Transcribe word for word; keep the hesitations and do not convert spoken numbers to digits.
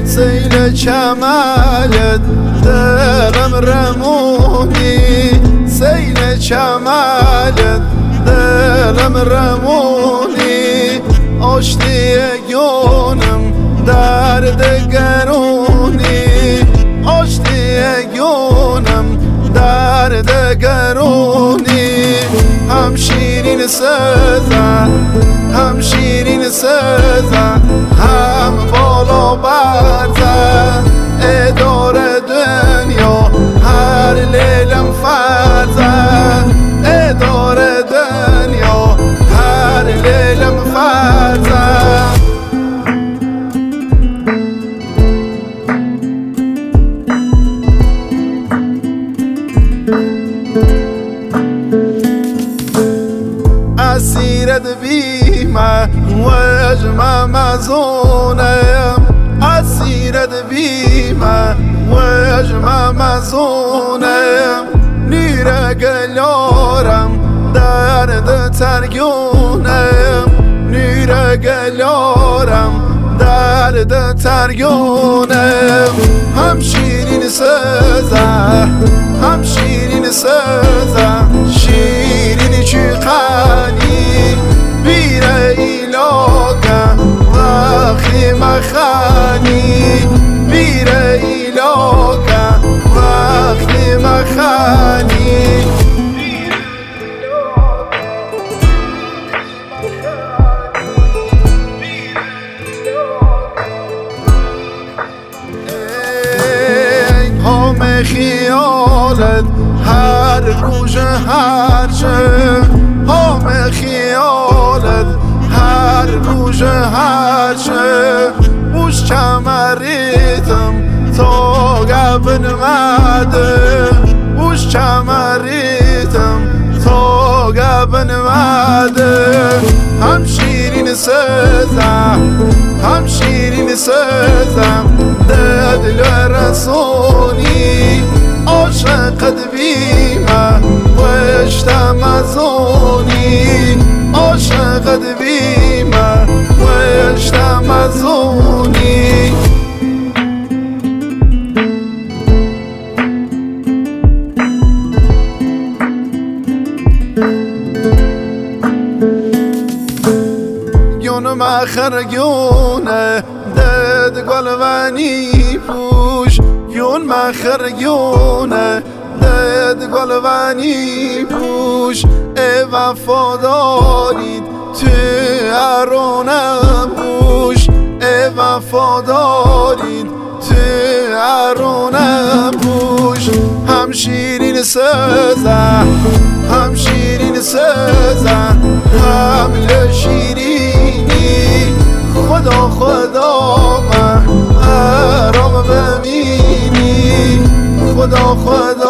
سیل کمالت دلم رمونی سیل کمالت دلم رمونی آشتی گونم درد گرونی آشتی گونم درد گرونی هم شیرین سزن هم شیرین سزن هم بالا برزن ادار دنیا هر لیلم فرزن ادار دنیا هر لیلم فرزن اسیرت بیمه وجمه مزونم اسیرت بیمه وجمه مزونم نیره گلارم درد ترگونم نیره گلارم درد ترگونم هم شیرین سزه هم شیرین سزه شیرین چیقانی بیره ایلاگه وقتی مخانی بیره ایلاگه وقتی مخانی همه خیالت هر روز هر شب همه خیالت هر روز هر شب بوش کمریتم تا گبن مده بوش کمریتم تا گبن مده هم شیرین سزم هم شیرین سزم دل رسونی عاشقت بیمه وشتم ازونی عاشقت بیمه وشتم ازونی گونم آخر گونه دد گلوانی پوش گون مخر گونه دد گلوانی پوش ای وفادارید تو ارونم پوش ای وفادارید تو ارونم پوش هم شیرین سزن هم شیرین سزن هم لشیرینی خدا خدا من آرام ببینی خدا خدا